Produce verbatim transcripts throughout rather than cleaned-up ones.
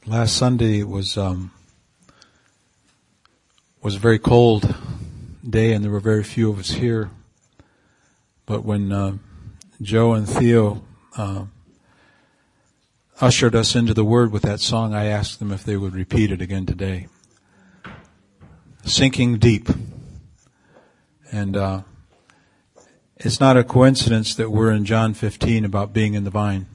Last Sunday was um, was a very cold day, and there were very few of us here. But when uh, Joe and Theo uh, ushered us into the Word with that song, I asked them if they would repeat it again today. Sinking deep. And uh, it's not a coincidence that we're in John fifteen about being in the vine.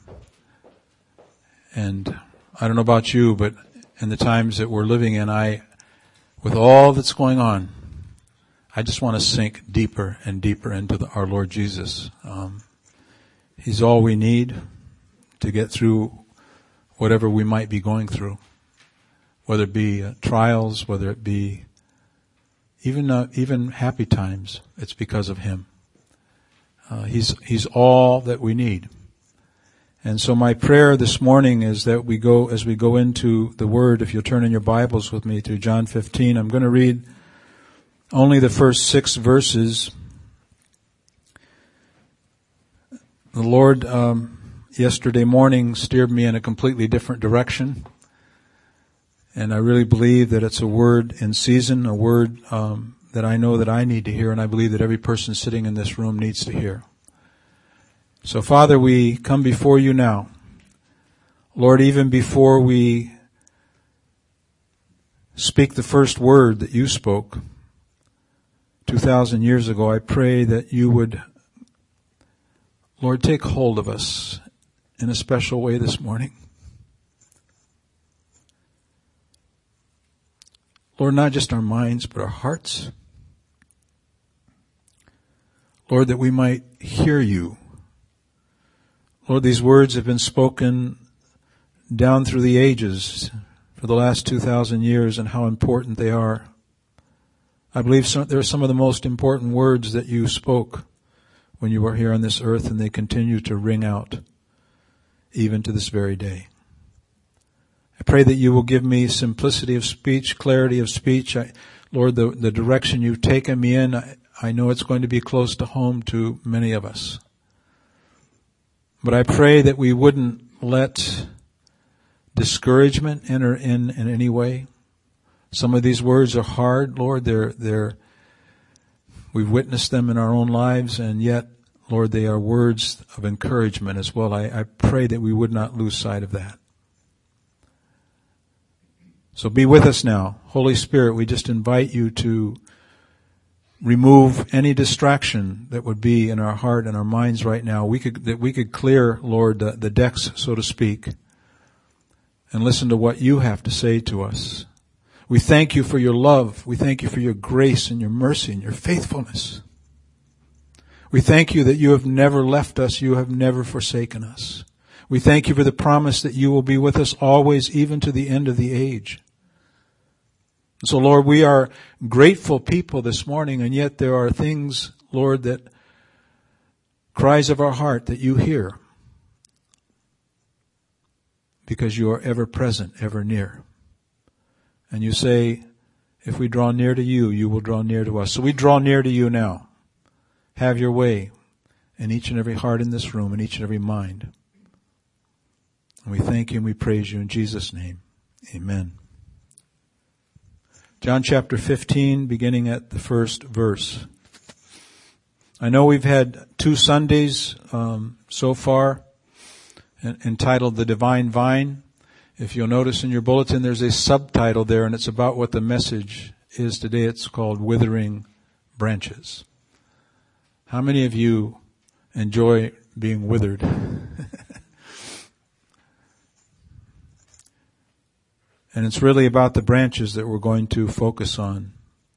And I don't know about you, but in the times that we're living in, I, with all that's going on, I just want to sink deeper and deeper into the, our Lord Jesus. Um, he's all we need to get through whatever we might be going through, whether it be uh, trials, whether it be even uh, even happy times. It's because of Him. Uh, he's He's all that we need. And so my prayer this morning is that we go, as we go into the Word, if you'll turn in your Bibles with me to John fifteen, I'm going to read only the first six verses. The Lord, um, yesterday morning steered me in a completely different direction. And I really believe that it's a word in season, a word um, that I know that I need to hear, and I believe that every person sitting in this room needs to hear. So, Father, we come before you now. Lord, even before we speak the first word that you spoke two thousand years ago, I pray that you would, Lord, take hold of us in a special way this morning. Lord, not just our minds, but our hearts. Lord, that we might hear you. Lord, these words have been spoken down through the ages for the last two thousand years, and how important they are. I believe some, they're some of the most important words that you spoke when you were here on this earth, and they continue to ring out even to this very day. I pray that you will give me simplicity of speech, clarity of speech. I, Lord, the, the direction you've taken me in, I, I know it's going to be close to home to many of us. But I pray that we wouldn't let discouragement enter in in any way. Some of these words are hard, Lord. They're, they're, we've witnessed them in our own lives, and yet, Lord, they are words of encouragement as well. I, I pray that we would not lose sight of that. So be with us now. Holy Spirit, we just invite you to remove any distraction that would be in our heart and our minds right now. We could, that we could clear, Lord, the, the decks, so to speak, and listen to what you have to say to us. We thank you for your love. We thank you for your grace and your mercy and your faithfulness. We thank you that you have never left us. You have never forsaken us. We thank you for the promise that you will be with us always, even to the end of the age. So, Lord, we are grateful people this morning, and yet there are things, Lord, that cries of our heart that you hear, because you are ever present, ever near. And you say, if we draw near to you, you will draw near to us. So we draw near to you now. Have your way in each and every heart in this room, in each and every mind. And we thank you and we praise you in Jesus' name. Amen. John chapter fifteen, beginning at the first verse. I know we've had two Sundays um, so far entitled The Divine Vine. If you'll notice in your bulletin, there's a subtitle there, and it's about what the message is today. It's called Withering Branches. How many of you enjoy being withered? And it's really about the branches that we're going to focus on.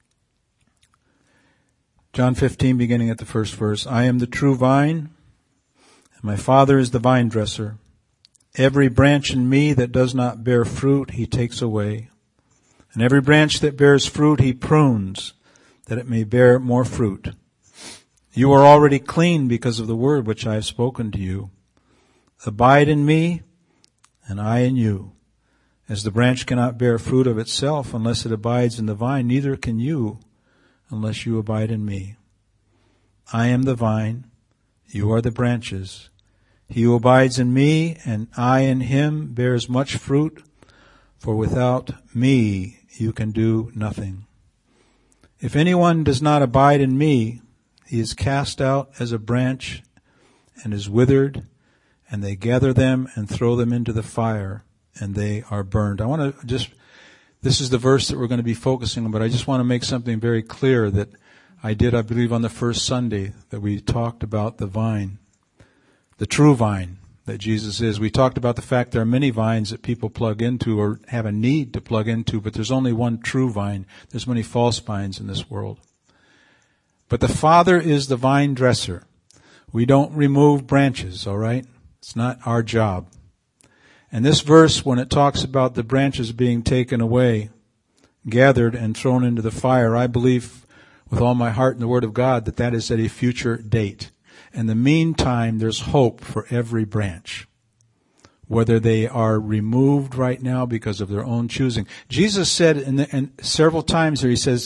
John fifteen, beginning at the first verse. I am the true vine, and my Father is the vine dresser. Every branch in me that does not bear fruit, he takes away. And every branch that bears fruit, he prunes, that it may bear more fruit. You are already clean because of the word which I have spoken to you. Abide in me, and I in you. As the branch cannot bear fruit of itself unless it abides in the vine, neither can you unless you abide in me. I am the vine, you are the branches. He who abides in me and I in him bears much fruit, for without me you can do nothing. If anyone does not abide in me, he is cast out as a branch and is withered, and they gather them and throw them into the fire, and they are burned. I want to just, this is the verse that we're going to be focusing on, but I just want to make something very clear that I did, I believe, on the first Sunday that we talked about the vine, the true vine that Jesus is. We talked about the fact there are many vines that people plug into or have a need to plug into, but there's only one true vine. There's many false vines in this world. But the Father is the vine dresser. We don't remove branches, all right? It's not our job. And this verse, when it talks about the branches being taken away, gathered and thrown into the fire, I believe with all my heart in the Word of God that that is at a future date. In the meantime, there's hope for every branch, whether they are removed right now because of their own choosing. Jesus said, in the, and several times here, he says,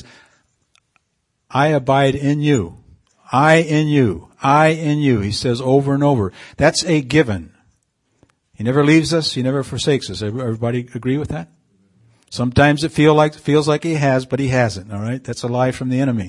I abide in you. I in you. I in you. He says over and over. That's a given. He never leaves us. He never forsakes us. Everybody agree with that? Sometimes it feel like, feels like he has, but he hasn't. All right? That's a lie from the enemy.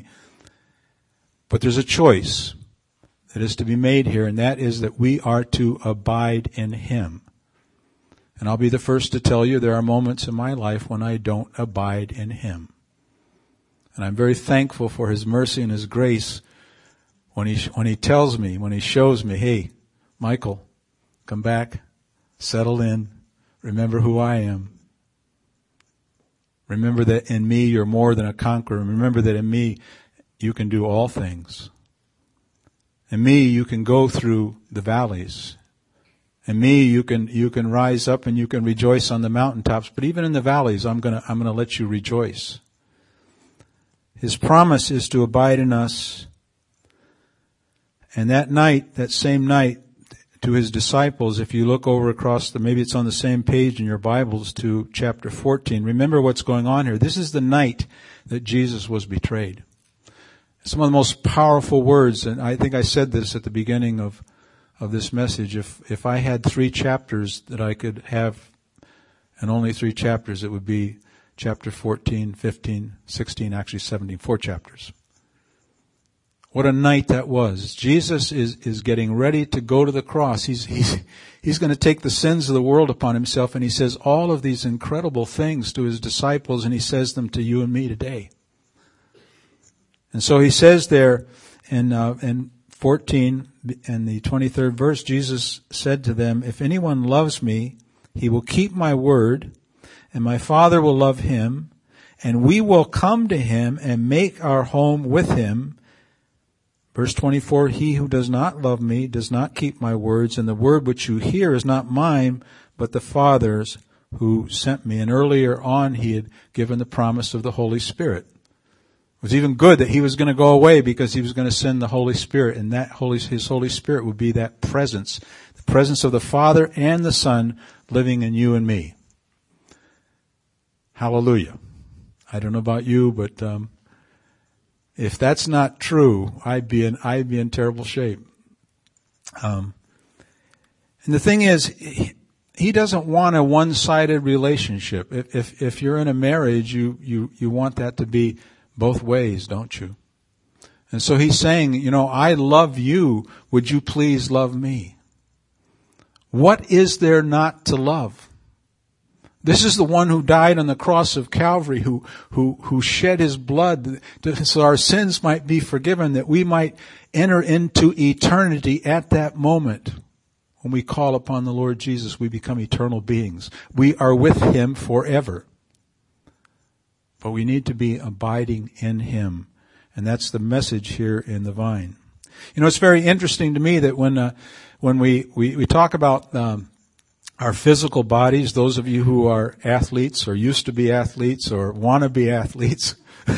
But there's a choice that is to be made here, and that is that we are to abide in him. And I'll be the first to tell you there are moments in my life when I don't abide in him. And I'm very thankful for his mercy and his grace when he when he tells me, when he shows me, hey, Michael, come back, settle in, remember who I am. Remember that in me you're more than a conqueror. Remember that in me you can do all things. In me, you can go through the valleys. In me, you can you can rise up and you can rejoice on the mountaintops. But even in the valleys, I'm gonna I'm gonna let you rejoice. His promise is to abide in us. And that night, that same night, to his disciples, if you look over across the, maybe it's on the same page in your Bibles to chapter fourteen. Remember what's going on here. This is the night that Jesus was betrayed. Some of the most powerful words, and I think I said this at the beginning of, of this message. If, if I had three chapters that I could have, and only three chapters, it would be chapter fourteen, fifteen, sixteen, actually seventeen, four chapters. What a night that was. Jesus is, is getting ready to go to the cross. He's, he's, he's going to take the sins of the world upon himself, and he says all of these incredible things to his disciples, and he says them to you and me today. And so he says there in uh, in fourteen, in the twenty-third verse, Jesus said to them, if anyone loves me, he will keep my word, and my Father will love him, and we will come to him and make our home with him. Verse twenty-four, he who does not love me does not keep my words, and the word which you hear is not mine, but the Father's who sent me. And earlier on, he had given the promise of the Holy Spirit. It was even good that he was going to go away because he was going to send the Holy Spirit, and that Holy, his Holy Spirit would be that presence, the presence of the Father and the Son living in you and me. Hallelujah. I don't know about you, but um, if that's not true, I'd be in I'd be in terrible shape. Um, and the thing is, he, he doesn't want a one-sided relationship. If if if you're in a marriage, you you you want that to be both ways, don't you? And so he's saying, you know, I love you. Would you please love me? What is there not to love? This is the one who died on the cross of Calvary, who who who shed his blood so our sins might be forgiven, that we might enter into eternity at that moment. When we call upon the Lord Jesus, we become eternal beings. We are with him forever. But we need to be abiding in him. And that's the message here in the vine. You know, it's very interesting to me that when uh, when we, we, we talk about um, our physical bodies, those of you who are athletes or used to be athletes or want to be athletes,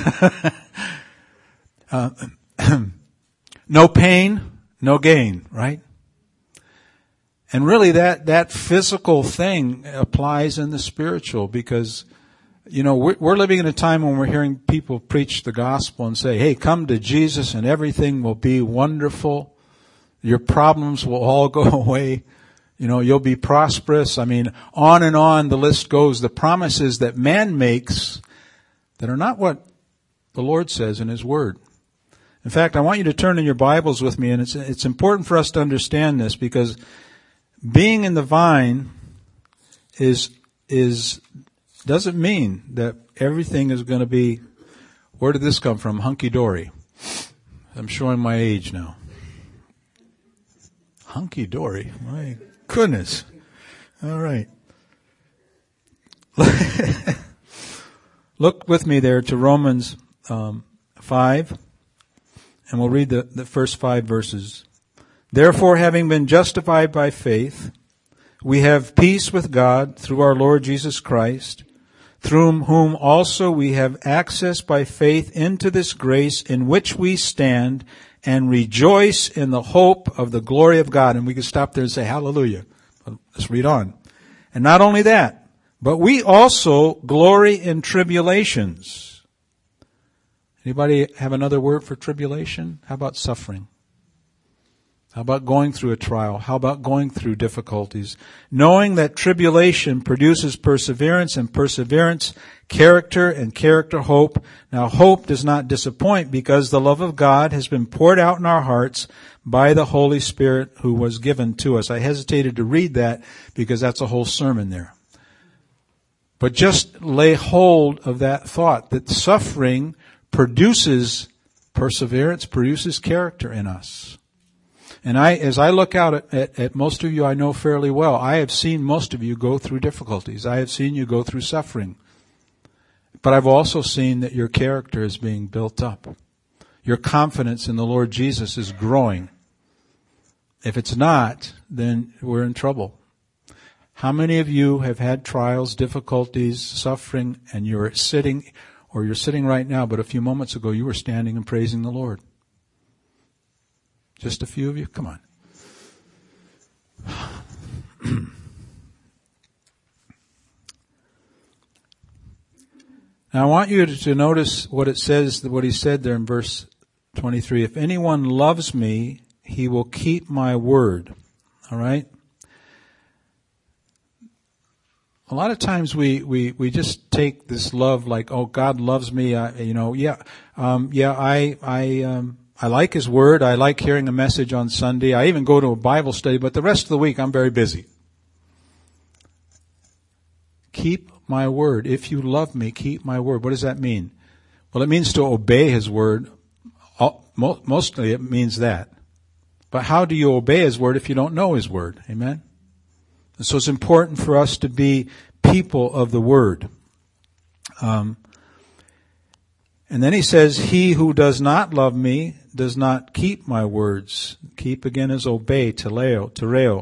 uh, no pain, no gain, right? And really that, that physical thing applies in the spiritual, because you know, we're, we're living in a time when we're hearing people preach the gospel and say, hey, come to Jesus and everything will be wonderful. Your problems will all go away. You know, you'll be prosperous. I mean, on and on the list goes. The promises that man makes that are not what the Lord says in His Word. In fact, I want you to turn in your Bibles with me, and it's it's important for us to understand this, because being in the vine is is doesn't mean that everything is going to be, where did this come from? Hunky-dory. I'm showing my age now. Hunky-dory. My goodness. All right. Look with me there to Romans um, five, and we'll read the, the first five verses. Therefore, having been justified by faith, we have peace with God through our Lord Jesus Christ, through whom also we have access by faith into this grace in which we stand and rejoice in the hope of the glory of God. And we can stop there and say hallelujah. Let's read on. And not only that, but we also glory in tribulations. Anybody have another word for tribulation? How about suffering? How about going through a trial? How about going through difficulties? Knowing that tribulation produces perseverance, and perseverance, character, and character, hope. Now, hope does not disappoint, because the love of God has been poured out in our hearts by the Holy Spirit who was given to us. I hesitated to read that because that's a whole sermon there. But just lay hold of that thought, that suffering produces perseverance, produces character in us. And I, as I look out at, at, at most of you I know fairly well, I have seen most of you go through difficulties. I have seen you go through suffering. But I've also seen that your character is being built up. Your confidence in the Lord Jesus is growing. If it's not, then we're in trouble. How many of you have had trials, difficulties, suffering, and you're sitting, or you're sitting right now, but a few moments ago you were standing and praising the Lord? Just a few of you? Come on. Now I want you to notice what it says, what he said there in verse twenty-three. If anyone loves me, he will keep my word. All right? A lot of times we, we, we just take this love like, oh, God loves me. I, you know, yeah, um, yeah, I, I, um, I like His Word. I like hearing a message on Sunday. I even go to a Bible study, but the rest of the week I'm very busy. Keep my word. If you love me, keep my word. What does that mean? Well, it means to obey His Word. Mostly it means that. But how do you obey His Word if you don't know His Word? Amen? And so it's important for us to be people of the Word. Um, and then he says, he who does not love me does not keep my words. Keep again is obey, teleo, tereo.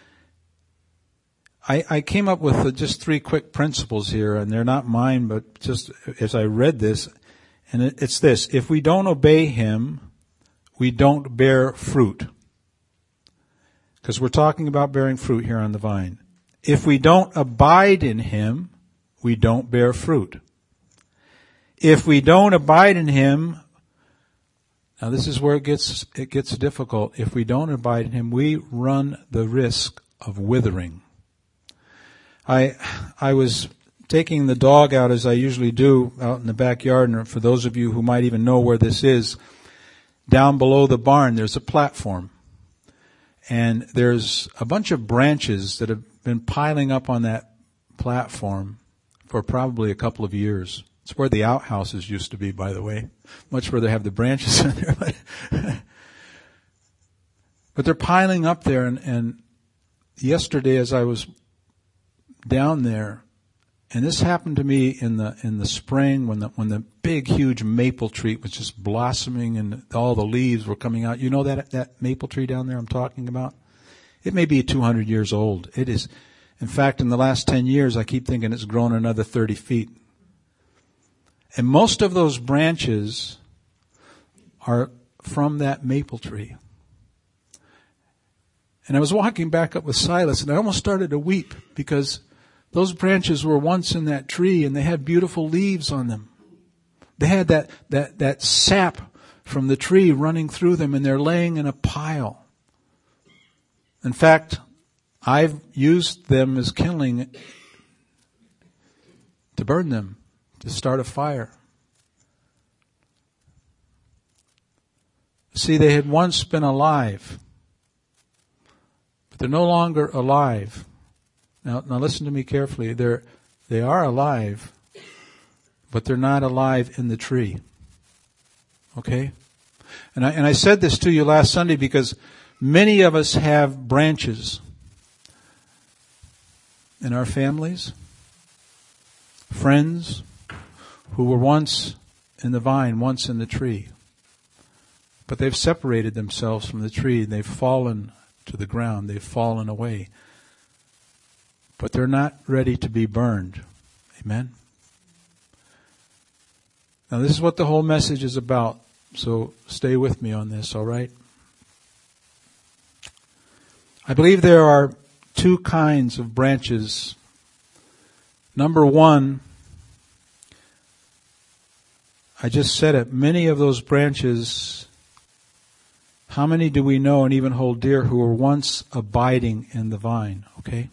I, I came up with just three quick principles here, and they're not mine, but just as I read this, and it, it's this: if we don't obey Him, we don't bear fruit. Because we're talking about bearing fruit here on the vine. If we don't abide in Him, we don't bear fruit. If we don't abide in Him, now this is where it gets, it gets difficult. If we don't abide in Him, we run the risk of withering. I, I was taking the dog out, as I usually do, out in the backyard, and for those of you who might even know where this is, down below the barn there's a platform. And there's a bunch of branches that have been piling up on that platform for probably a couple of years. It's where the outhouses used to be, by the way. Much where they have the branches in there. But, but they're piling up there, and, and yesterday as I was down there, and this happened to me in the in the spring when the when the big huge maple tree was just blossoming and all the leaves were coming out. You know that that maple tree down there I'm talking about? It may be two hundred years old. It is. In fact, in the last ten years, I keep thinking it's grown another thirty feet. And most of those branches are from that maple tree. And I was walking back up with Silas, and I almost started to weep because those branches were once in that tree, and they had beautiful leaves on them. They had that, that, that sap from the tree running through them, and they're laying in a pile. In fact, I've used them as kindling to burn them, to start a fire. See, they had once been alive, but they're no longer alive. Now, now listen to me carefully. They're, they are alive, but they're not alive in the tree. Okay? And I, and I said this to you last Sunday because many of us have branches in our families, friends who were once in the vine, once in the tree. But they've separated themselves from the tree. They've fallen to the ground. They've fallen away. But they're not ready to be burned. Amen? Now this is what the whole message is about. So stay with me on this, all right? I believe there are two kinds of branches. Number one, I just said it, many of those branches, how many do we know and even hold dear who were once abiding in the vine, okay?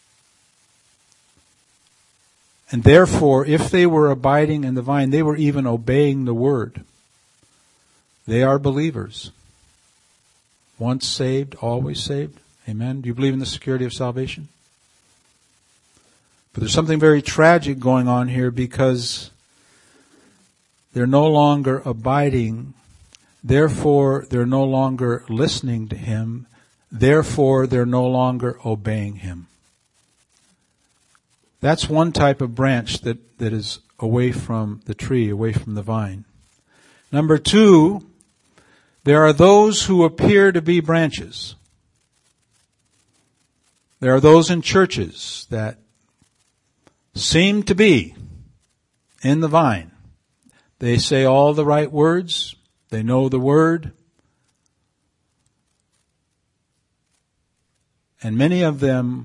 And therefore, if they were abiding in the vine, they were even obeying the word. They are believers. Once saved, always saved. Amen. Do you believe in the security of salvation? But there's something very tragic going on here because they're no longer abiding. Therefore, they're no longer listening to Him. Therefore, they're no longer obeying Him. That's one type of branch that, that is away from the tree, away from the vine. Number two, there are those who appear to be branches. There are those in churches that seem to be in the vine. They say all the right words. They know the word. And many of them,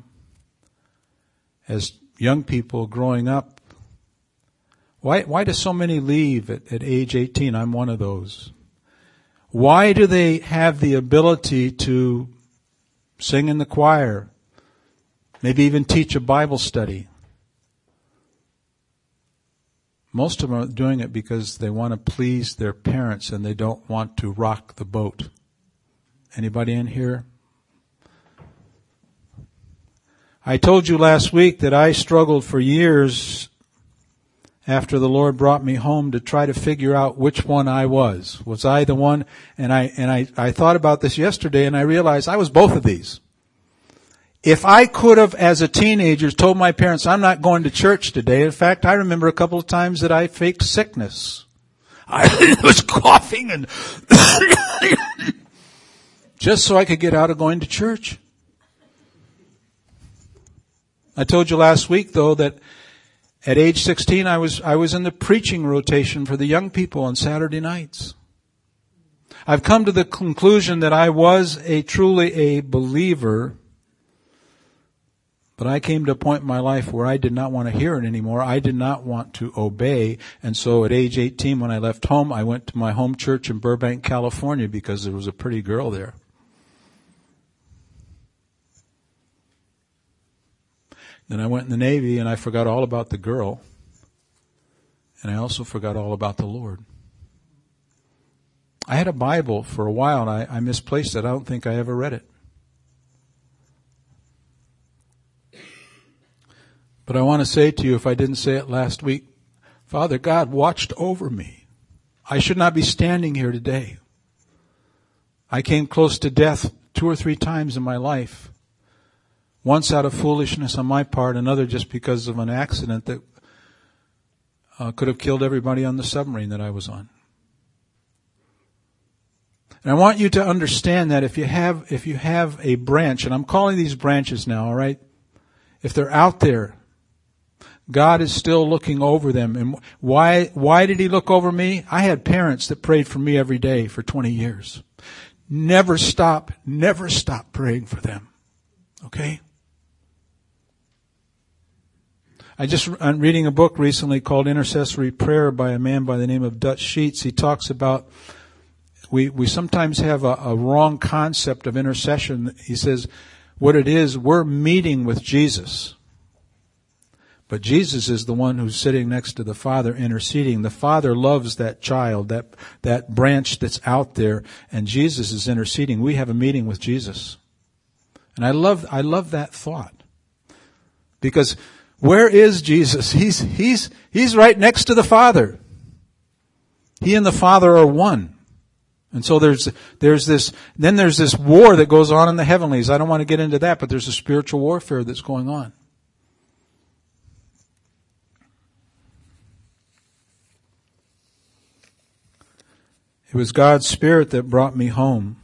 as young people growing up, why, why do so many leave at, at age eighteen? I'm one of those. Why do they have the ability to sing in the choir? Maybe even teach a Bible study. Most of them are doing it because they want to please their parents and they don't want to rock the boat. Anybody in here? I told you last week that I struggled for years after the Lord brought me home to try to figure out which one I was. Was I the one? And I, and I, I thought about this yesterday and I realized I was both of these. If I could have, as a teenager, told my parents, I'm not going to church today. In fact, I remember a couple of times that I faked sickness. I was coughing and just so I could get out of going to church. I told you last week, though, that at age sixteen, I was, I was in the preaching rotation for the young people on Saturday nights. I've come to the conclusion that I was a truly a believer. But I came to a point in my life where I did not want to hear it anymore. I did not want to obey. And so at age eighteen, when I left home, I went to my home church in Burbank, California, because there was a pretty girl there. Then I went in the Navy and I forgot all about the girl. And I also forgot all about the Lord. I had a Bible for a while and I, I misplaced it. I don't think I ever read it. But I want to say to you, if I didn't say it last week, Father God watched over me. I should not be standing here today. I came close to death two or three times in my life. Once out of foolishness on my part, another just because of an accident that uh, could have killed everybody on the submarine that I was on. And I want you to understand that if you have, if you have a branch, and I'm calling these branches now, all right? If they're out there, God is still looking over them. And why, why did He look over me? I had parents that prayed for me every day for twenty years. Never stop, never stop praying for them. Okay? I just, I'm reading a book recently called Intercessory Prayer by a man by the name of Dutch Sheets. He talks about, we, we sometimes have a, a wrong concept of intercession. He says, what it is, we're meeting with Jesus. But Jesus is the one who's sitting next to the Father interceding. The Father loves that child, that, that branch that's out there, and Jesus is interceding. We have a meeting with Jesus. And I love, I love that thought. Because where is Jesus? He's, he's, he's right next to the Father. He and the Father are one. And so there's, there's this, then there's this war that goes on in the heavenlies. I don't want to get into that, but there's a spiritual warfare that's going on. It was God's Spirit that brought me home.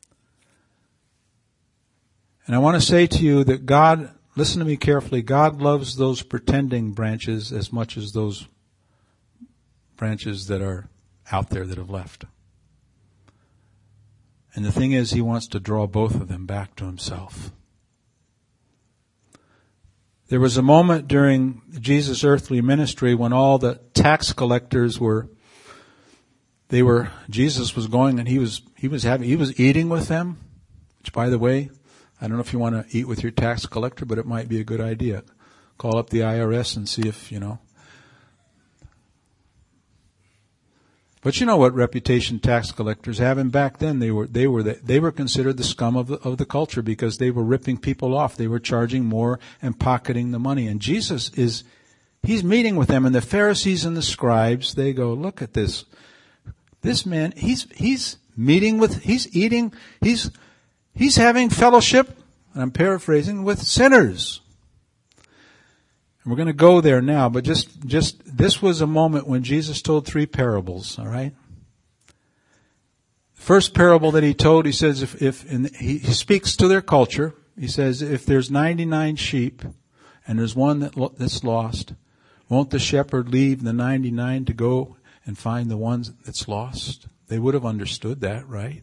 And I want to say to you that God, listen to me carefully, God loves those pretending branches as much as those branches that are out there that have left. And the thing is, He wants to draw both of them back to Himself. There was a moment during Jesus' earthly ministry when all the tax collectors were, they were, Jesus was going and he was, he was having, he was eating with them, which by the way, I don't know if you want to eat with your tax collector, but it might be a good idea. Call up the I R S and see if, you know. But you know what reputation tax collectors have, and back then they were they were the, they were considered the scum of the, of the culture because they were ripping people off. They were charging more and pocketing the money. And Jesus is, He's meeting with them, and the Pharisees and the scribes, they go, look at this. This man, he's he's meeting with, he's eating, he's he's having fellowship, and I'm paraphrasing, with sinners. And we're going to go there now, but just, just, this was a moment when Jesus told three parables, all right? The first parable that He told, He says, if, if, and he, he speaks to their culture. He says, if there's ninety-nine sheep, and there's one that, that's lost, won't the shepherd leave the ninety-nine to go and find the one that's lost? They would have understood that, right?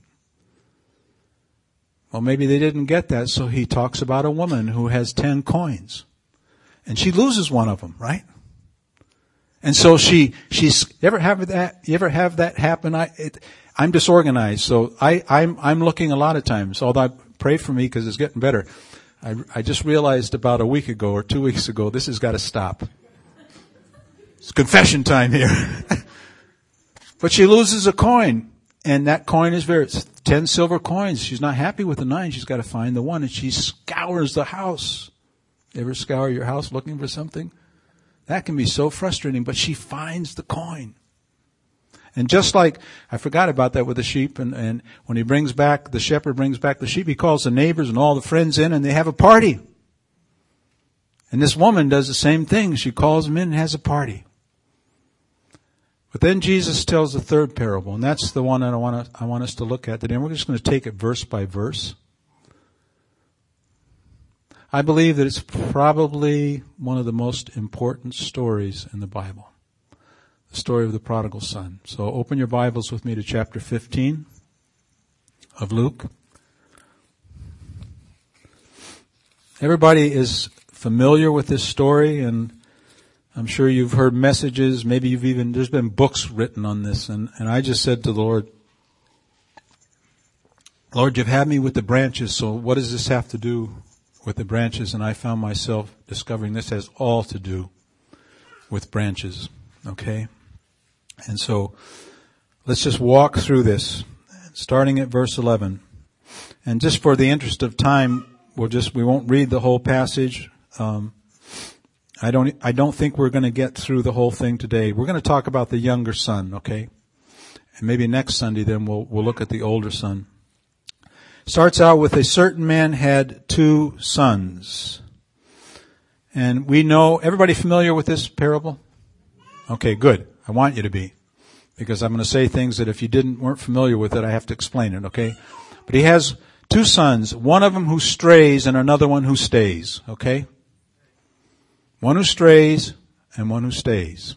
Well, maybe they didn't get that, so He talks about a woman who has ten coins. And she loses one of them, right? And so she, she's, you ever have that, you ever have that happen? I, it, I'm disorganized, so I, I'm, I'm looking a lot of times, although I pray for me because it's getting better. I, I just realized about a week ago or two weeks ago, this has got to stop. It's confession time here. But she loses a coin, and that coin is very, it's ten silver coins. She's not happy with the nine. She's got to find the one, and she scours the house. You ever scour your house looking for something? That can be so frustrating, but she finds the coin. And just like, I forgot about that with the sheep, and, and when he brings back, the shepherd brings back the sheep, he calls the neighbors and all the friends in, and they have a party. And this woman does the same thing. She calls them in and has a party. But then Jesus tells the third parable, and that's the one that I want to, I want us to look at today. And we're just going to take it verse by verse. I believe that it's probably one of the most important stories in the Bible. The story of the prodigal son. So open your Bibles with me to chapter fifteen of Luke. Everybody is familiar with this story, and I'm sure you've heard messages. Maybe you've even, there's been books written on this. And, and I just said to the Lord, Lord, you've had me with the branches, so what does this have to do with the branches? And I found myself discovering this has all to do with branches. Okay? And so let's just walk through this, starting at verse eleven. And just for the interest of time, we'll just, we won't read the whole passage. Um, I don't, I don't think we're going to get through the whole thing today. We're going to talk about the younger son, okay? And maybe next Sunday then we'll, we'll look at the older son. Starts out with a certain man had two sons. And we know, everybody familiar with this parable? Okay, good. I want you to be. Because I'm going to say things that if you didn't, weren't familiar with it, I have to explain it, okay? But he has two sons, one of them who strays and another one who stays, okay? One who strays and one who stays.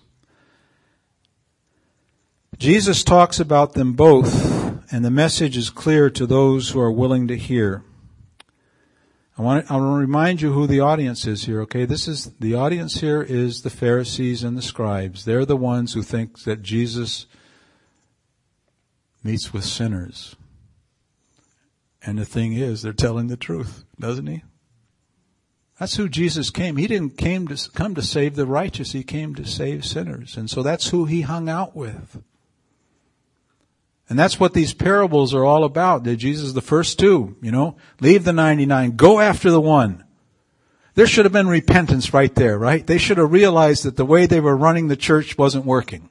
Jesus talks about them both, and the message is clear to those who are willing to hear. I want to, I want to remind you who the audience is here, okay? This is, the audience here is the Pharisees and the scribes. They're the ones who think that Jesus meets with sinners. And the thing is, they're telling the truth, doesn't he? That's who Jesus came. He didn't came to come to save the righteous. He came to save sinners. And so that's who he hung out with. And that's what these parables are all about. Did Jesus the first two, you know, leave the ninety-nine, go after the one. There should have been repentance right there, right? They should have realized that the way they were running the church wasn't working.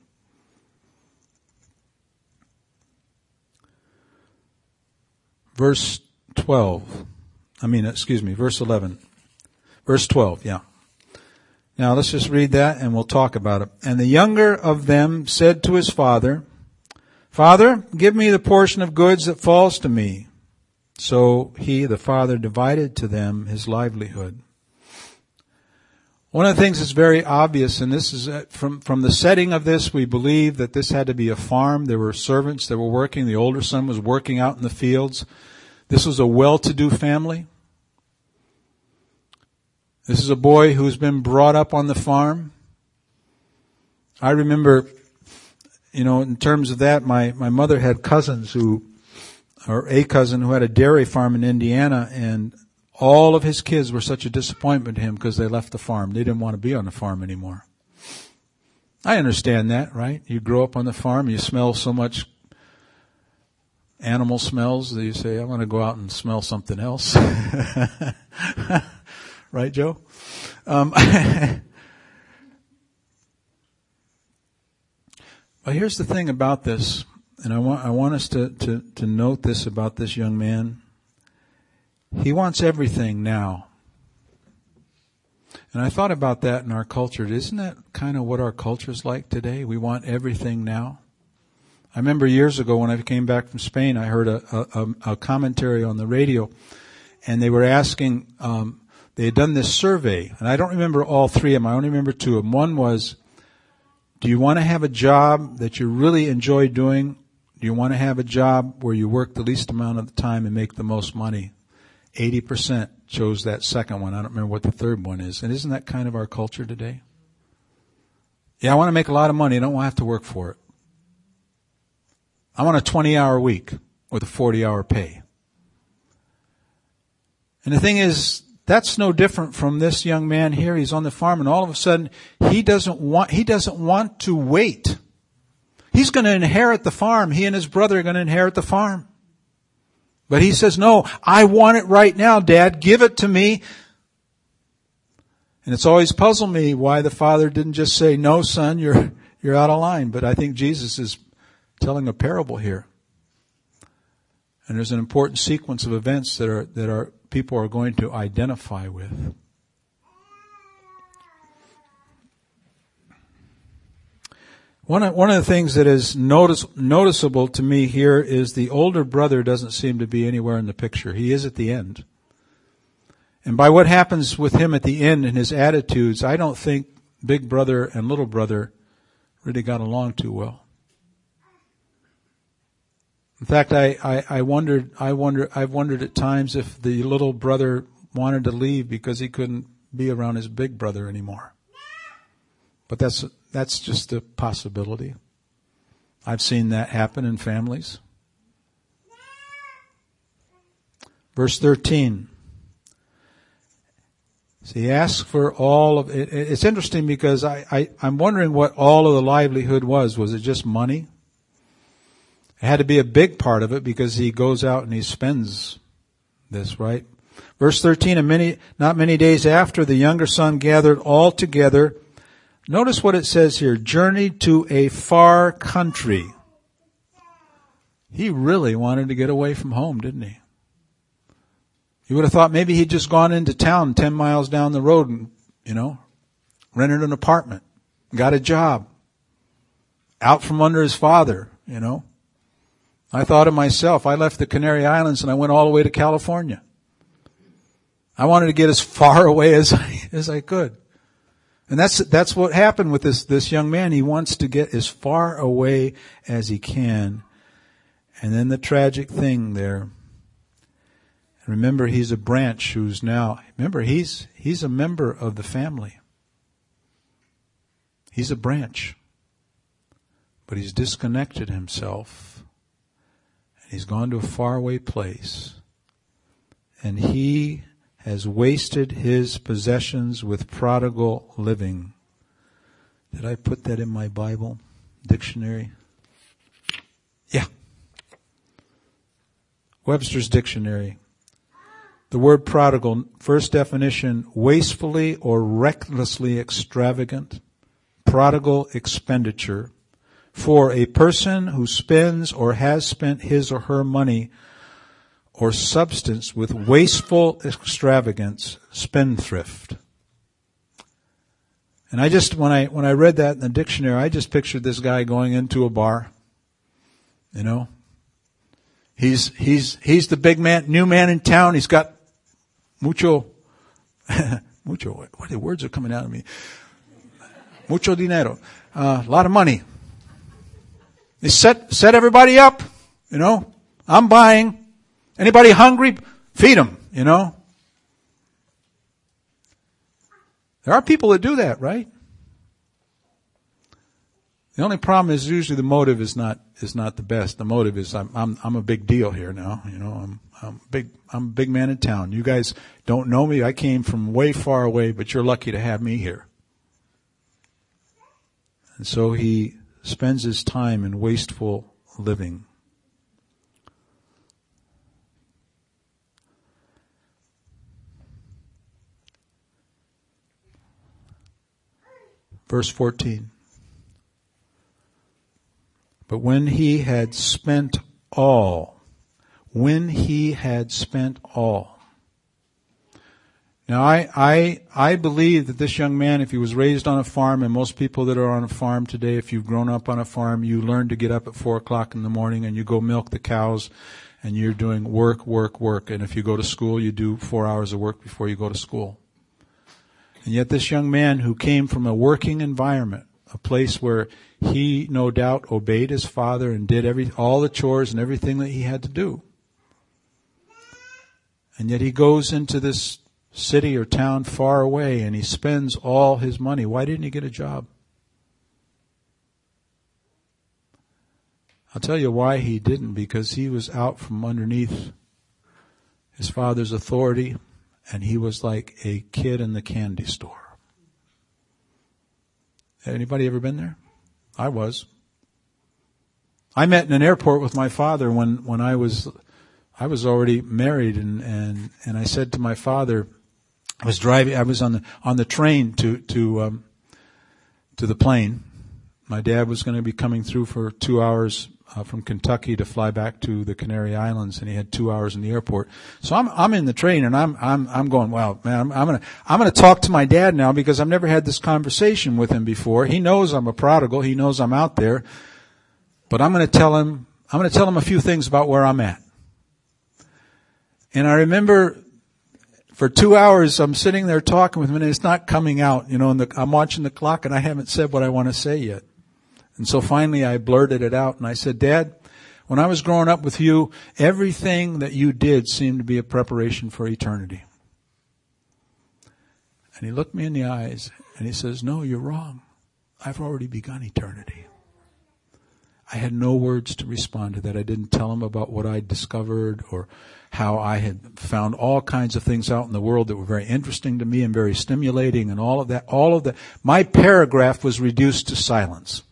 Verse twelve. I mean, excuse me, verse eleven. Verse twelve, yeah. Now let's just read that and we'll talk about it. And the younger of them said to his father, Father, give me the portion of goods that falls to me. So he, the father, divided to them his livelihood. One of the things that's very obvious, and this is from, from the setting of this, we believe that this had to be a farm. There were servants that were working. The older son was working out in the fields. This was a well-to-do family. This is a boy who's been brought up on the farm. I remember, you know, in terms of that, my, my mother had cousins who, or a cousin who had a dairy farm in Indiana, and all of his kids were such a disappointment to him because they left the farm. They didn't want to be on the farm anymore. I understand that, right? You grow up on the farm, you smell so much animal smells that you say, I want to go out and smell something else. Right, Joe? Um, but here's the thing about this, and I want I want us to, to, to note this about this young man. He wants everything now. And I thought about that in our culture. Isn't that kind of what our culture's like today? We want everything now. I remember years ago when I came back from Spain, I heard a, a, a commentary on the radio, and they were asking, um, they had done this survey, and I don't remember all three of them. I only remember two of them. One was, do you want to have a job that you really enjoy doing? Do you want to have a job where you work the least amount of the time and make the most money? eighty percent chose that second one. I don't remember what the third one is. And isn't that kind of our culture today? Yeah, I want to make a lot of money. I don't want to have to work for it. I want a twenty-hour week with a forty-hour pay. And the thing is, that's no different from this young man here. He's on the farm, and all of a sudden, he doesn't want, he doesn't want to wait. He's going to inherit the farm. He and his brother are going to inherit the farm. But he says, no, I want it right now, Dad. Give it to me. And it's always puzzled me why the father didn't just say, no, son, you're, you're out of line. But I think Jesus is telling a parable here. And there's an important sequence of events that are, that are, people are going to identify with. One of, one of the things that is notice, noticeable to me here is the older brother doesn't seem to be anywhere in the picture. He is at the end. And by what happens with him at the end and his attitudes, I don't think big brother and little brother really got along too well. In fact, I, I, I wondered, I wonder, I've wondered at times if the little brother wanted to leave because he couldn't be around his big brother anymore. But that's, that's just a possibility. I've seen that happen in families. Verse thirteen. So he asks for all of it. It's interesting because I, I, I'm wondering what all of the livelihood was. Was it just money? It had to be a big part of it because he goes out and he spends this, right? Verse thirteen, and many, not many days after, the younger son gathered all together. Notice what it says here, journeyed to a far country. He really wanted to get away from home, didn't he? You would have thought maybe he'd just gone into town ten miles down the road and, you know, rented an apartment, got a job, out from under his father, you know. I thought of myself, I left the Canary Islands and I went all the way to California. I wanted to get as far away as I, as I could. And that's, that's what happened with this, this young man. He wants to get as far away as he can. And then the tragic thing there. Remember, he's a branch who's now, remember, he's, he's a member of the family. He's a branch. But he's disconnected himself. And he's gone to a faraway place. and he has wasted his possessions with prodigal living. Did I put that in my Bible dictionary? Yeah. Webster's Dictionary. The word prodigal, first definition, wastefully or recklessly extravagant, prodigal expenditure, for a person who spends or has spent his or her money or substance with wasteful extravagance, spendthrift. And I just, when I, when I read that in the dictionary, I just pictured this guy going into a bar, you know. He's, he's, he's the big man, new man in town. He's got mucho, mucho, what the words are coming out of me? Mucho dinero. Uh, a lot of money. He set, set everybody up, you know. I'm buying. Anybody hungry? Feed them, you know. There are people that do that, right? The only problem is usually the motive is not is not the best. The motive is I'm I'm I'm a big deal here now, you know. I'm I'm big I'm a big man in town. You guys don't know me. I came from way far away, but you're lucky to have me here. And so he spends his time in wasteful living. Verse fourteen. But when he had spent all, when he had spent all. Now I, I, I believe that this young man, if he was raised on a farm, and most people that are on a farm today, if you've grown up on a farm, you learn to get up at four o'clock in the morning and you go milk the cows and you're doing work, work, work. And if you go to school, you do four hours of work before you go to school. And yet this young man who came from a working environment, a place where he no doubt obeyed his father and did every all the chores and everything that he had to do. And yet he goes into this city or town far away and he spends all his money. Why didn't he get a job? I'll tell you why he didn't, because he was out from underneath his father's authority. And he was like a kid in the candy store. Anybody ever been there? I was. I met in an airport with my father when, when I was, I was already married, and, and, and I said to my father, I was driving, I was on the, on the train to, to, um, to the plane. My dad was going to be coming through for two hours Uh, from Kentucky to fly back to the Canary Islands, and he had two hours in the airport. So I'm I'm in the train, and I'm I'm I'm going, wow, man, I'm, I'm gonna I'm gonna talk to my dad now, because I've never had this conversation with him before. He knows I'm a prodigal. He knows I'm out there, but I'm gonna tell him I'm gonna tell him a few things about where I'm at. And I remember for two hours I'm sitting there talking with him, and it's not coming out, you know. And the, I'm watching the clock, and I haven't said what I want to say yet. And so finally I blurted it out and I said, Dad, when I was growing up with you, everything that you did seemed to be a preparation for eternity. And he looked me in the eyes and he says, no, you're wrong. I've already begun eternity. I had no words to respond to that. I didn't tell him about what I'd discovered or how I had found all kinds of things out in the world that were very interesting to me and very stimulating and all of that. All of that. My paragraph was reduced to silence.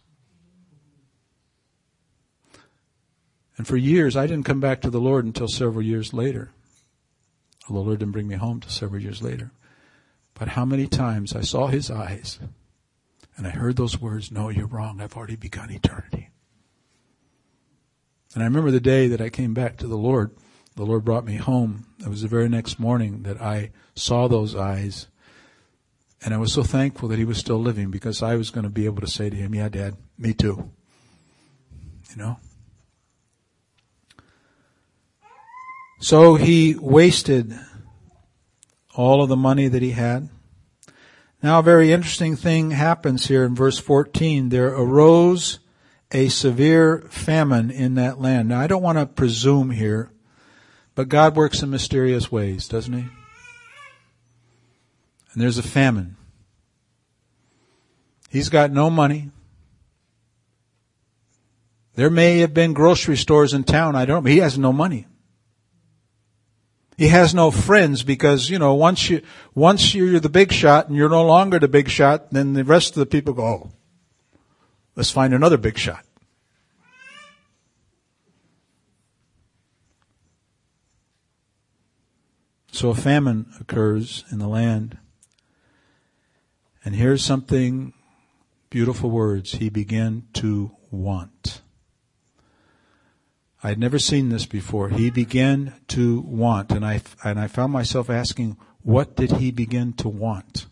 And for years, I didn't come back to the Lord until several years later. The Lord didn't bring me home until several years later. But how many times I saw his eyes and I heard those words, no, you're wrong. I've already begun eternity. And I remember the day that I came back to the Lord. The Lord brought me home. It was the very next morning that I saw those eyes. And I was so thankful that he was still living, because I was going to be able to say to him, yeah, Dad, me too. You know? So he wasted all of the money that he had. Now a very interesting thing happens here in verse fourteen. There arose a severe famine in that land. Now I don't want to presume here, but God works in mysterious ways, doesn't he? And there's a famine. He's got no money. There may have been grocery stores in town, I don't know, but he has no money. He has no friends because, you know, once you, once you're the big shot and you're no longer the big shot, then the rest of the people go, oh, let's find another big shot. So a famine occurs in the land. And here's something, beautiful words. He began to want. I had never seen this before. He began to want. And I, and I found myself asking, what did he begin to want?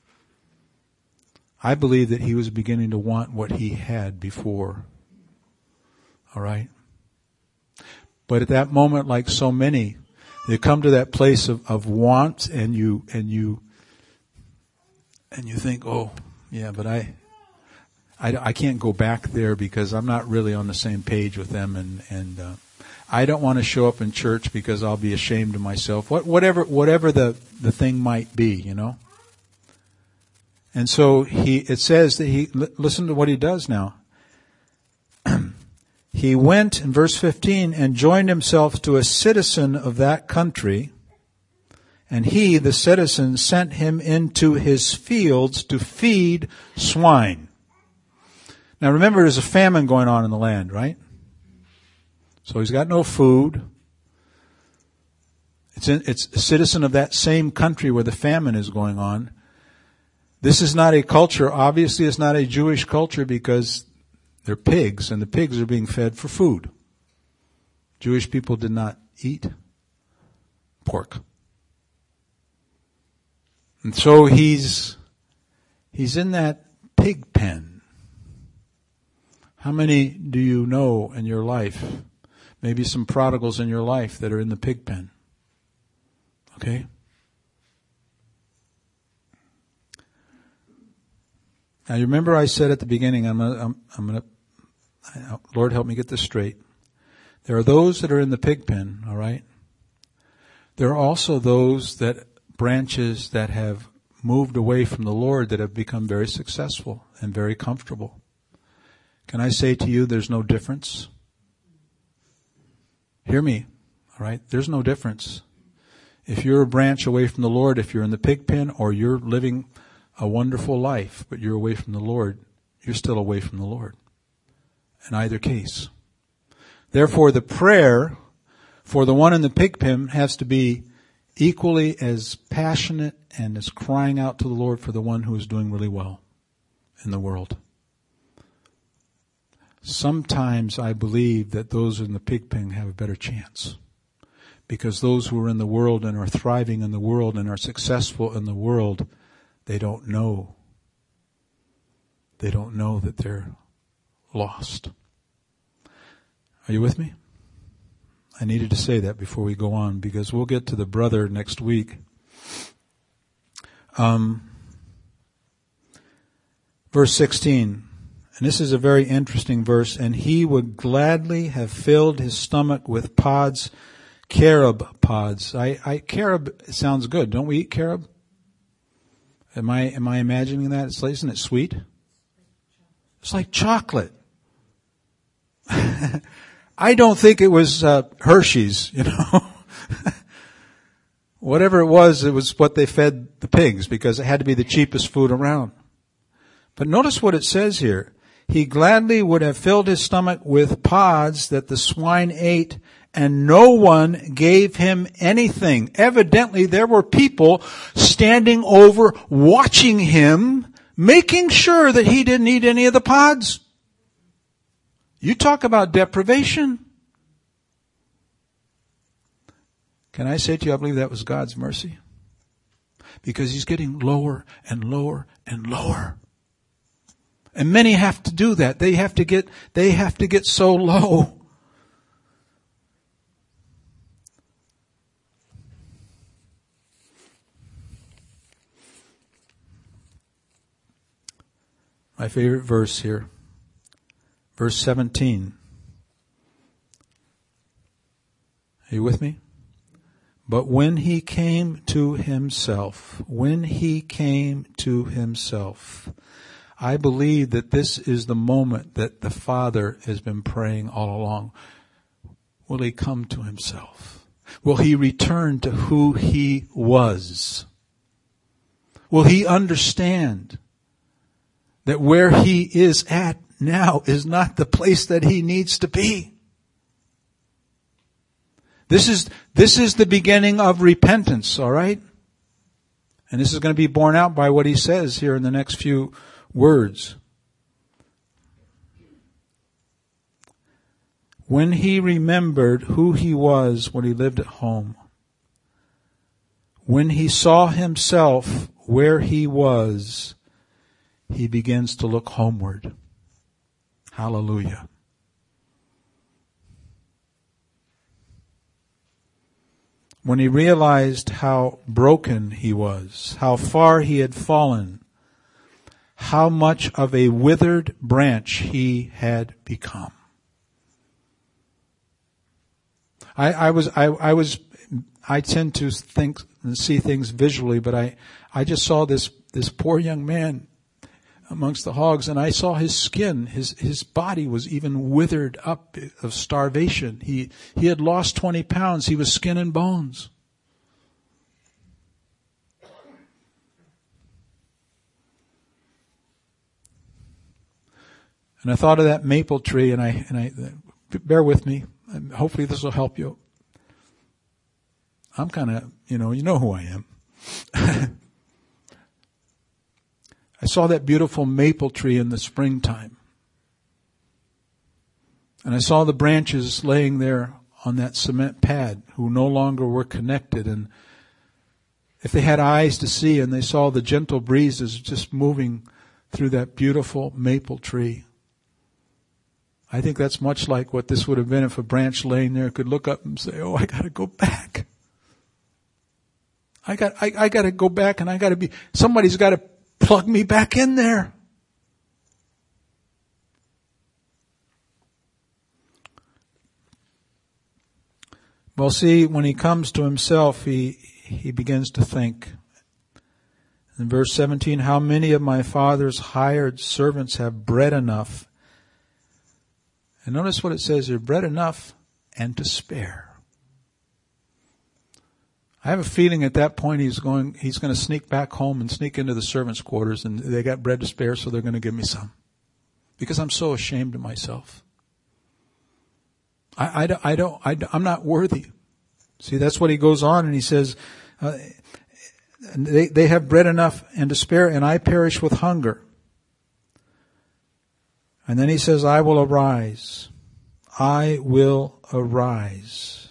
I believe that he was beginning to want what he had before. All right? But at that moment, like so many, they come to that place of, of want, and you, and you, and you think, oh, yeah, but I, I, I can't go back there because I'm not really on the same page with them, and, and, uh, I don't want to show up in church because I'll be ashamed of myself. What, whatever, whatever the, the thing might be, you know? And so he, it says that he, listen to what he does now. He went, in verse fifteen, and joined himself to a citizen of that country, and he, the citizen, sent him into his fields to feed swine. Now remember, there's a famine going on in the land, right? So he's got no food. It's, in, it's a citizen of that same country where the famine is going on. This is not a culture, obviously it's not a Jewish culture because they're pigs, and the pigs are being fed for food. Jewish people did not eat pork. And so he's, he's in that pig pen. How many do you know in your life? Maybe some prodigals in your life that are in the pig pen. Okay? Now, you remember I said at the beginning, I'm gonna, I'm, I'm gonna, Lord help me get this straight. There are those that are in the pig pen, all right? There are also those that, branches that have moved away from the Lord that have become very successful and very comfortable. Can I say to you, there's no difference? Hear me, all right? There's no difference. If you're a branch away from the Lord, if you're in the pig pen, or you're living a wonderful life, but you're away from the Lord, you're still away from the Lord. In either case. Therefore, the prayer for the one in the pig pen has to be equally as passionate and as crying out to the Lord for the one who is doing really well in the world. Sometimes I believe that those in the pig pen have a better chance. Because those who are in the world and are thriving in the world and are successful in the world, they don't know. They don't know that they're lost. Are you with me? I needed to say that before we go on, because we'll get to the brother next week. Um, verse sixteen. And this is a very interesting verse. And he would gladly have filled his stomach with pods, carob pods. I, I, carob sounds good. Don't we eat carob? Am I, am I imagining that? It's, isn't it sweet? It's like chocolate. I don't think it was uh, Hershey's, you know. Whatever it was, it was what they fed the pigs because it had to be the cheapest food around. But notice what it says here. He gladly would have filled his stomach with pods that the swine ate, and no one gave him anything. Evidently, there were people standing over, watching him, making sure that he didn't eat any of the pods. You talk about deprivation. Can I say to you, I believe that was God's mercy? Because he's getting lower and lower and lower. And many have to do that. They have to get, they have to get so low. My favorite verse here. Verse seventeen. Are you with me? But when he came to himself, when he came to himself, I believe that this is the moment that the Father has been praying all along. Will he come to himself? Will he return to who he was? Will he understand that where he is at now is not the place that he needs to be? This is, this is the beginning of repentance, all right? And this is going to be borne out by what he says here in the next few words. When he remembered who he was when he lived at home, when he saw himself where he was, he begins to look homeward. Hallelujah. When he realized how broken he was, how far he had fallen, how much of a withered branch he had become. I, I was, I, I was, I tend to think and see things visually, but I, I just saw this, this poor young man amongst the hogs, and I saw his skin, his, his body was even withered up of starvation. He, he had lost twenty pounds. He was skin and bones. And I thought of that maple tree, and I, and I, bear with me. Hopefully this will help you. I'm kind of, you know, you know who I am. I saw that beautiful maple tree in the springtime. And I saw the branches laying there on that cement pad who no longer were connected. And if they had eyes to see and they saw the gentle breezes just moving through that beautiful maple tree, I think that's much like what this would have been if a branch laying there could look up and say, oh, I gotta go back. I got, I, I gotta go back and I gotta be, somebody's gotta plug me back in there. Well, see, when he comes to himself, he, he begins to think. In verse seventeen, how many of my father's hired servants have bread enough? And notice what it says here, bread enough and to spare. I have a feeling at that point he's going, he's going to sneak back home and sneak into the servants' quarters, and they got bread to spare, so they're going to give me some. Because I'm so ashamed of myself. I, I, I don't, I, I'm not worthy. See, that's what he goes on and he says, uh, they, they have bread enough and to spare, and I perish with hunger. And then he says, I will arise. I will arise.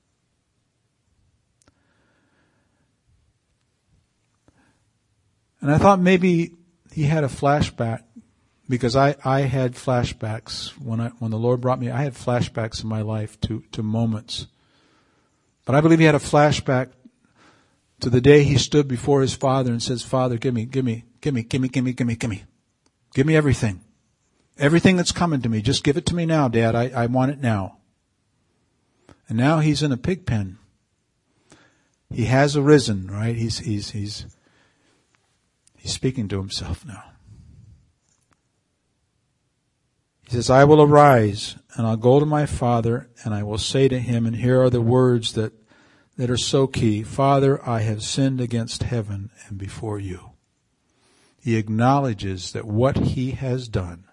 And I thought maybe he had a flashback, because I, I had flashbacks when I, when the Lord brought me, I had flashbacks in my life to, to moments. But I believe he had a flashback to the day he stood before his father and says, Father, give me, give me, give me, give me, give me, give me, give me. Give me everything. Everything that's coming to me, just give it to me now, Dad. I, I want it now. And now he's in a pig pen. He has arisen, right? He's, he's, he's, he's speaking to himself now. He says, I will arise and I'll go to my father and I will say to him, and here are the words that, that are so key. Father, I have sinned against heaven and before you. He acknowledges that what he has done,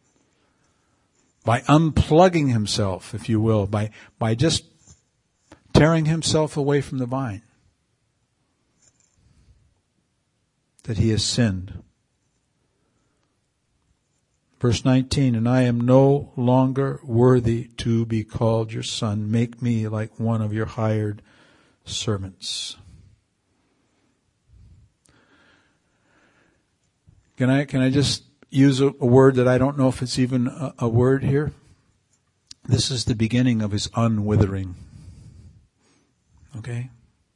by unplugging himself, if you will, by, by just tearing himself away from the vine, that he has sinned. Verse nineteen, and I am no longer worthy to be called your son. Make me like one of your hired servants. Can I, can I just use a, a word that I don't know if it's even a, a word here? This is the beginning of his unwithering. Okay?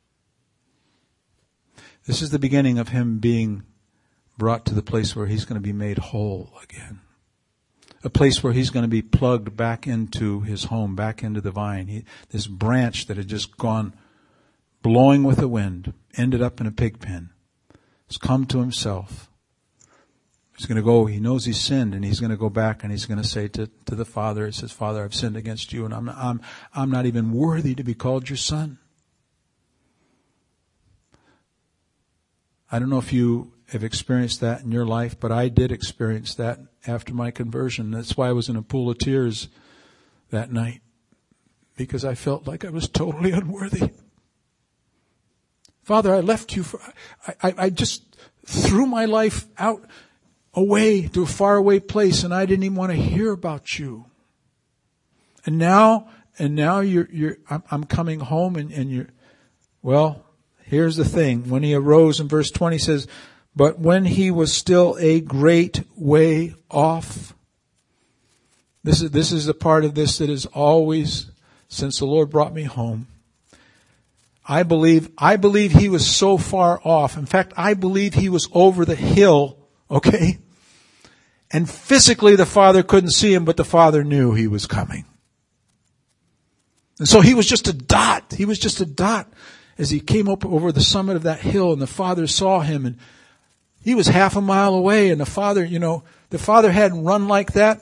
This is the beginning of him being brought to the place where he's going to be made whole again. A place where he's going to be plugged back into his home, back into the vine. He, this branch that had just gone blowing with the wind, ended up in a pig pen, has come to himself. He's going to go, he knows he's sinned, and he's going to go back and he's going to say to, to the Father, he says, Father, I've sinned against you, and I'm, I'm, I'm not even worthy to be called your son. I don't know if you have experienced that in your life, but I did experience that after my conversion. That's why I was in a pool of tears that night, because I felt like I was totally unworthy. Father, I left you for, I, I, I just threw my life out away to a faraway place, and I didn't even want to hear about you. And now, and now you're, you're, I'm, I'm coming home and, and you're, well, here's the thing. When he arose in verse twenty says, but when he was still a great way off. This is, this is the part of this that is always, since the Lord brought me home. I believe, I believe he was so far off. In fact, I believe he was over the hill, okay? And physically the Father couldn't see him, but the Father knew he was coming. And so he was just a dot. He was just a dot as he came up over the summit of that hill, and the Father saw him, and he was half a mile away, and the Father, you know, the Father hadn't run like that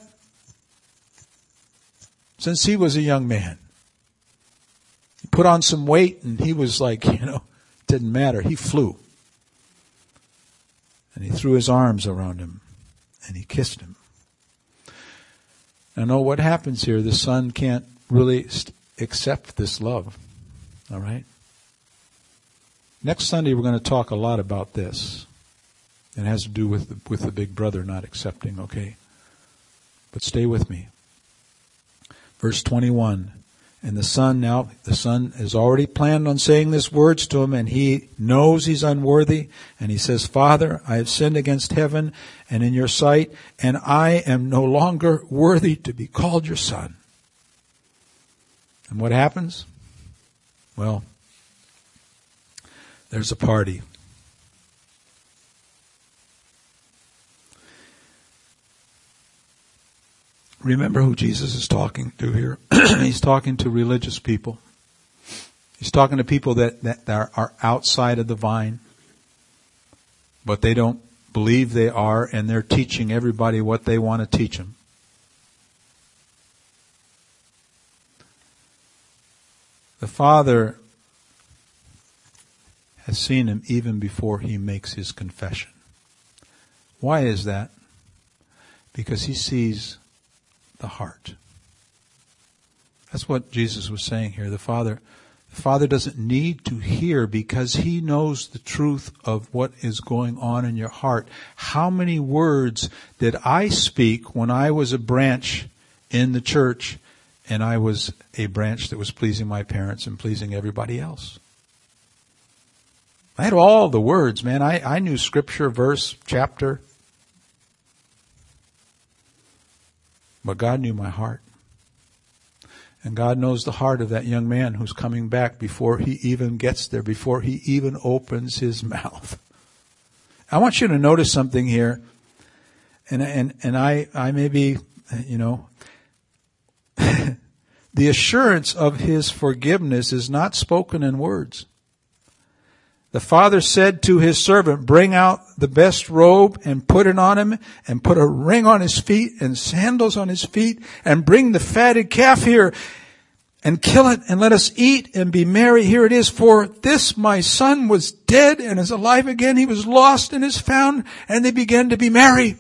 since he was a young man. He put on some weight, and he was like, you know, it didn't matter. He flew. And he threw his arms around him, and he kissed him. Now, know what happens here. The Son can't really st- accept this love. All right? Next Sunday, we're going to talk a lot about this. It has to do with the, with the big brother not accepting, okay? But stay with me. Verse twenty-one. And the Son now, the Son has already planned on saying these words to him, and he knows he's unworthy. And he says, Father, I have sinned against heaven and in your sight, and I am no longer worthy to be called your son. And what happens? Well, there's a party. Remember who Jesus is talking to here. He's talking to religious people. He's talking to people that, that are, are outside of the vine, but they don't believe they are, and they're teaching everybody what they want to teach them. The Father has seen him even before he makes his confession. Why is that? Because he sees the heart. That's what Jesus was saying here. The Father, the Father doesn't need to hear because he knows the truth of what is going on in your heart. How many words did I speak when I was a branch in the church and I was a branch that was pleasing my parents and pleasing everybody else? I had all the words, man. I, I knew scripture, verse, chapter. But God knew my heart. And God knows the heart of that young man who's coming back before he even gets there, before he even opens his mouth. I want you to notice something here. And, and, and I, I may be, you know, the assurance of his forgiveness is not spoken in words. The Father said to his servant, bring out the best robe and put it on him, and put a ring on his feet and sandals on his feet, and bring the fatted calf here and kill it, and let us eat and be merry. Here it is. For this my son was dead and is alive again. He was lost and is found, and they began to be merry.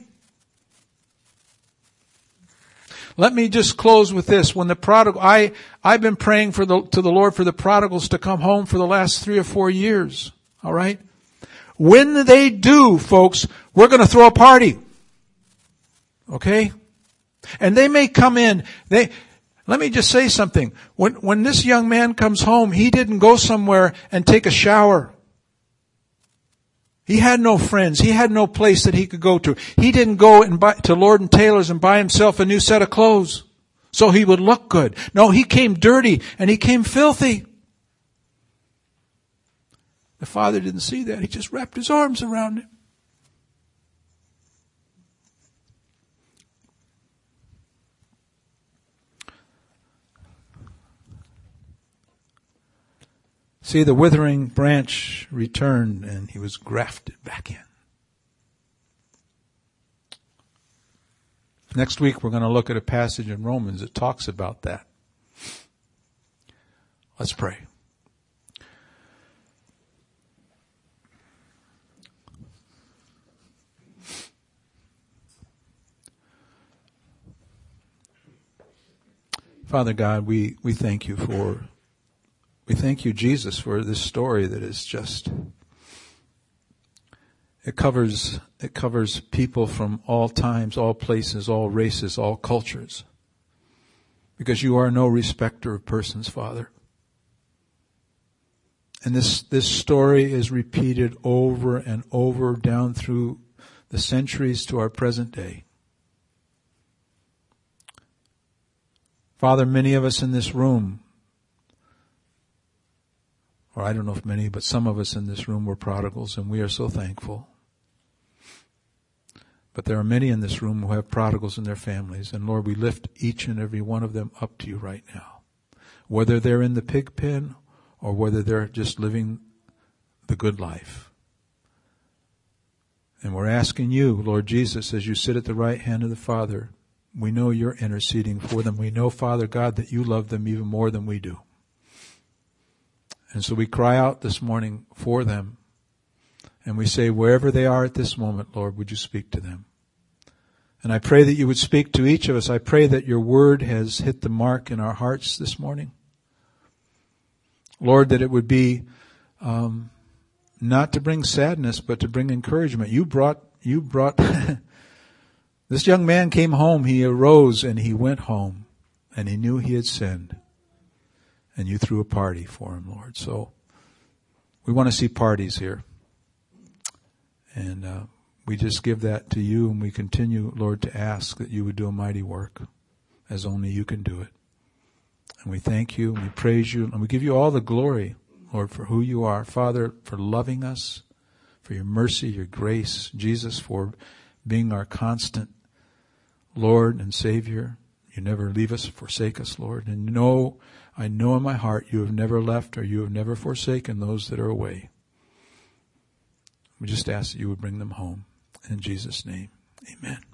Let me just close with this. When the prodigal, I, I've been praying for the, to the Lord for the prodigals to come home for the last three or four years. All right? When they do, folks, we're going to throw a party. Okay? And they may come in. They, let me just say something. When, when this young man comes home, he didn't go somewhere and take a shower. He had no friends. He had no place that he could go to. He didn't go and buy, to Lord and Taylor's and buy himself a new set of clothes so he would look good. No, he came dirty and he came filthy. The Father didn't see that. He just wrapped his arms around him. See, the withering branch returned and he was grafted back in. Next week we're going to look at a passage in Romans that talks about that. Let's pray. Father God, we, we thank you for, we thank you, Jesus, for this story that is just, it covers, it covers people from all times, all places, all races, all cultures. Because you are no respecter of persons, Father. And this, this story is repeated over and over down through the centuries to our present day. Father, many of us in this room, or I don't know if many, but some of us in this room were prodigals, and we are so thankful. But there are many in this room who have prodigals in their families, and Lord, we lift each and every one of them up to you right now. Whether they're in the pig pen or whether they're just living the good life. And we're asking you, Lord Jesus, as you sit at the right hand of the Father, we know you're interceding for them. We know, Father God, that you love them even more than we do. And so we cry out this morning for them. And we say, wherever they are at this moment, Lord, would you speak to them? And I pray that you would speak to each of us. I pray that your word has hit the mark in our hearts this morning. Lord, that it would be um, not to bring sadness, but to bring encouragement. You brought, you brought, this young man came home, he arose and he went home, and he knew he had sinned. And you threw a party for him, Lord. So we want to see parties here. And uh, we just give that to you, and we continue, Lord, to ask that you would do a mighty work as only you can do it. And we thank you, and we praise you, and we give you all the glory, Lord, for who you are. Father, for loving us, for your mercy, your grace. Jesus, for being our constant Lord and Savior. You never leave us, forsake us, Lord. And know, I know in my heart you have never left or you have never forsaken those that are away. We just ask that you would bring them home. In Jesus' name, amen.